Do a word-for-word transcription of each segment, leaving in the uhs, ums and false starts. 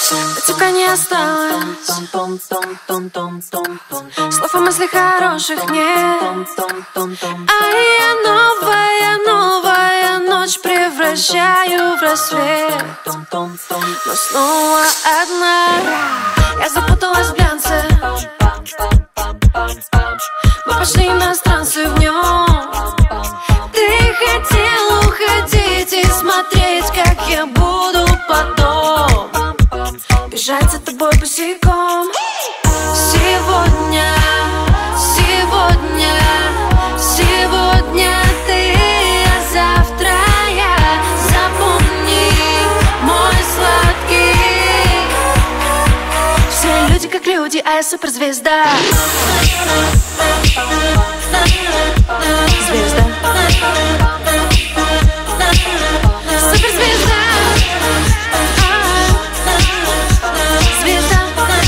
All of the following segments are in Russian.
Натюка не осталось, слов и мыслей хороших нет. А я новая, новая ночь превращаю в рассвет. Но снова одна, я запуталась в глянце. Мы пошли иностранцы в нем. Ты хотел уходить и смотреть, как я буду потом бежать за тобой босиком. Сегодня, сегодня, сегодня ты, а завтра я. Запомни, мой сладкий. Все люди как люди, а я суперзвезда. Звезда. Суперзвезда. Звезда.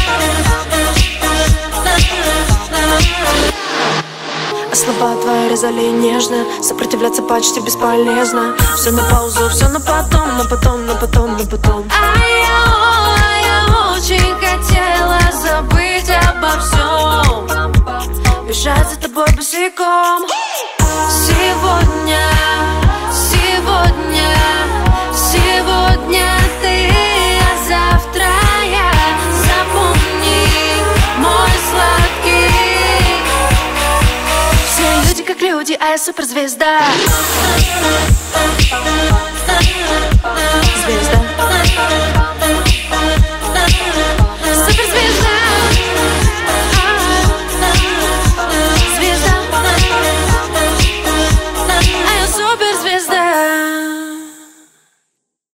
А слова твои резали нежно, сопротивляться почти бесполезно. Все на паузу, все на потом, на потом, на потом, на потом. А я, о, а я очень хотела забыть обо всем, бежать за тобой босиком. Сегодня, сегодня, сегодня ты, а завтра я. Запомни, мой сладкий. Все люди как люди, а я суперзвезда. Звезда.